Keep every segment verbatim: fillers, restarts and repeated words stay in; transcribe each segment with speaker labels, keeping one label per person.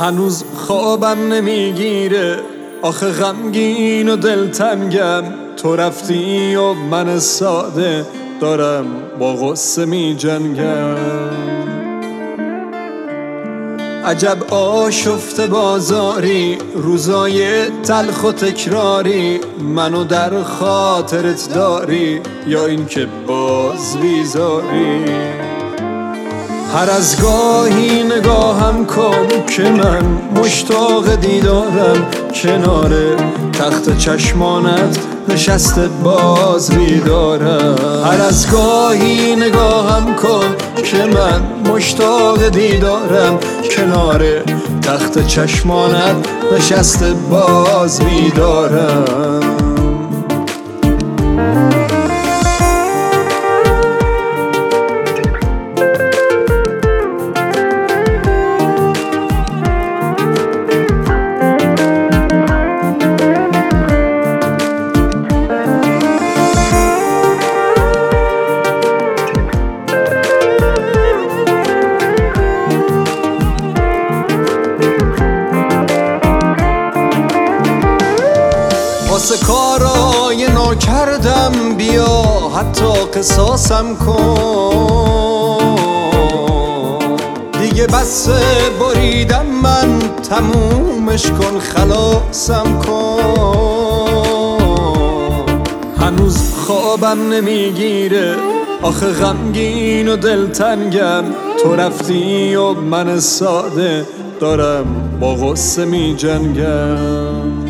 Speaker 1: هنوز خوابم نمیگیره، آخه غمگین و دلتنگم. تو رفتی و من ساده دارم با غصه می جنگم. عجب آشفته بازاری، روزای تلخ و تکراری، منو در خاطرت داری یا این که باز بیزاری. هر از گاهی نگاهم کن که من مشتاق دیدارم، کنار تخت چشمانت نشسته باز بیدارم. هر از گاهی نگاهم کن که من مشتاق دیدارم، کنار تخت چشمانت نشسته باز بیدارم. واسه کارای ناکردم بیا حتی قصاصم کن. دیگه بس بریدم من، تمومش کن خلاصم کن. هنوز خوابم نمیگیره، آخه غمگین و دلتنگم. تو رفتی و من ساده دارم با غصه می جنگم.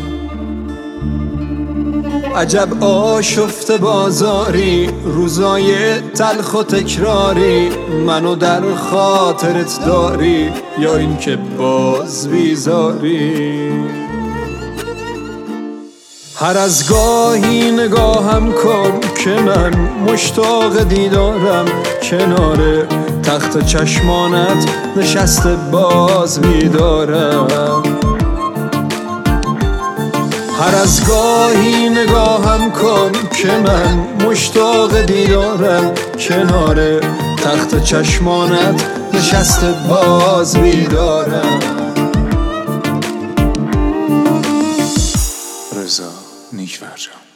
Speaker 1: عجب آشفته بازاری، روزای تلخ و تکراری، منو در خاطرت داری یا این که باز بیزاری. هر از گاهی نگاهم کن که من مشتاق دیدارم، کنار تخت چشمانت نشسته باز بیدارم. هر از گاهی نگاهم کن که من مشتاق دیدارم، کنار تخت چشمانت نشسته باز بیدارم.
Speaker 2: رضا نیک‌فرجام.